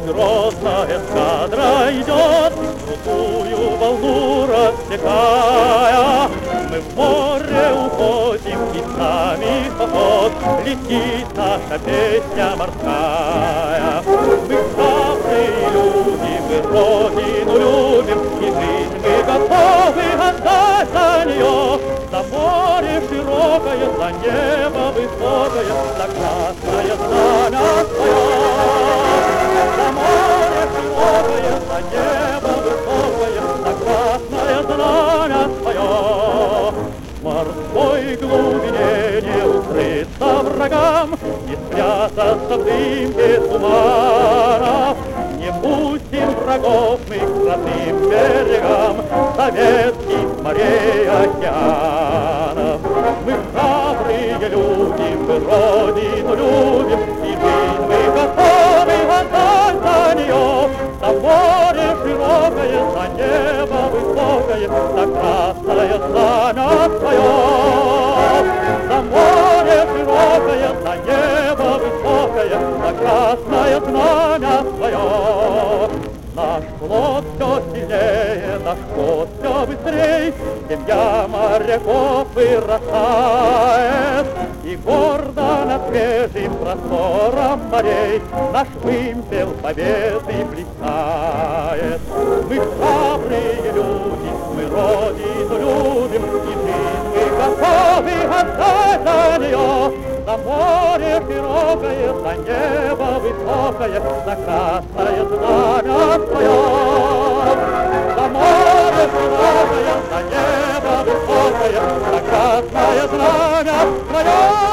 грозная эскадра идет, крутую волну рассекая. Мы в море уходим, и с нами поход, летит наша песня морская. Мы храбрые люди, мы родину любим, и жизнь мы готовы отдать за нее. За море широкое, за небо высокое, за красное знамя свое. За море широкое, за небо высокое, за красное знамя свое. В морской глубине не укрыться врагам, не спрятаться в дымке туманов. Не пустим врагов мы к родным берегам советских морей океанов. Мы храбрые люди, мы родину любим, и жизнь мы готовы отдать за нее. За море широкое, за небо высокое, за красное знамя свое. За море широкое, за небо высокое, за красное знамя свое. Наш флот все сильнее, наш флот все быстрей, семья моряков вырастает, и гордо над свежим простором морей наш вымпел победы блистает. Мы храбрые люди, мы родину любим, и жизнь мы готовы отдать за нее. За море широкое, за небо высокое, за красное знамя свое. За море широкое, за небо высокое, за красное знамя свое.